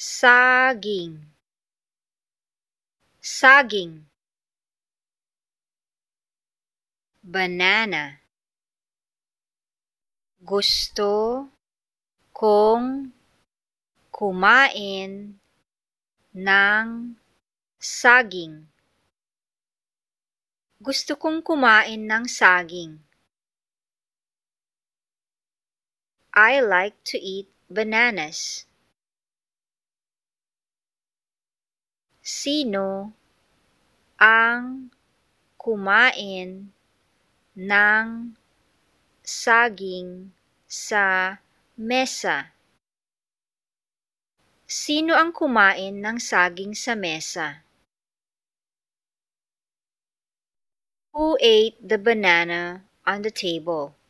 Saging. Saging. Banana. Gusto kong kumain ng saging. Gusto kong kumain ng saging. I like to eat bananas. Sino ang kumain ng saging sa mesa? Sino ang kumain ng saging sa mesa? Who ate the banana on the table?